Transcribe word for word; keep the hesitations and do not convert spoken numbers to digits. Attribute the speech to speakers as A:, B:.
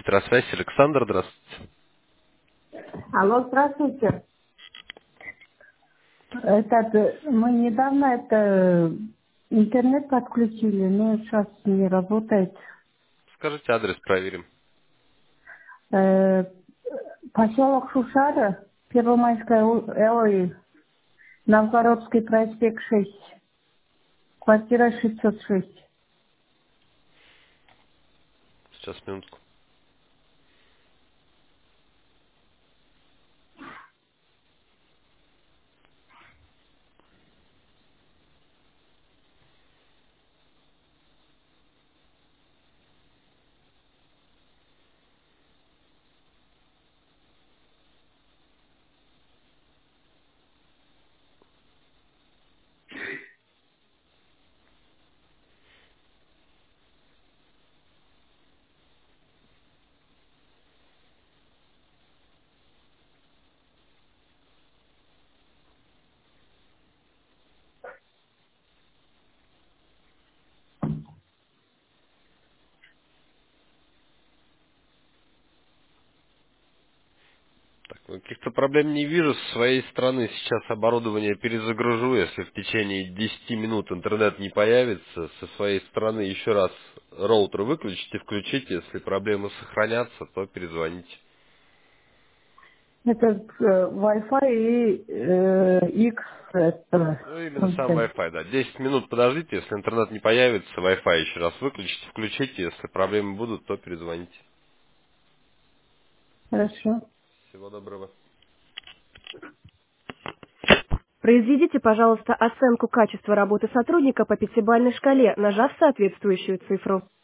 A: Петросвязь, Александр, здравствуйте.
B: Алло, здравствуйте. Этот, э, мы недавно это э, интернет подключили, но сейчас не работает.
A: Скажите адрес, проверим.
B: Э, Поселок Шушара, Первомайская, у- ой, Новгородский проспект шесть, квартира шестьсот шесть.
A: Сейчас, минутку. Так, ну, каких-то проблем не вижу. С своей стороны сейчас оборудование перезагружу. Если в течение десяти минут интернет не появится, со своей стороны еще раз роутер выключите, включите. Если проблемы сохранятся, то перезвоните.
B: Это э, Wi-Fi и э, X, это,
A: Ну, именно сам
B: контент.
A: Wi-Fi, да. десять минут подождите, если интернет не появится, Wi-Fi еще раз выключите, включите. Если проблемы будут, то перезвоните.
B: Хорошо.
A: Всего доброго.
C: Произведите, пожалуйста, оценку качества работы сотрудника по пятибалльной шкале, нажав соответствующую цифру.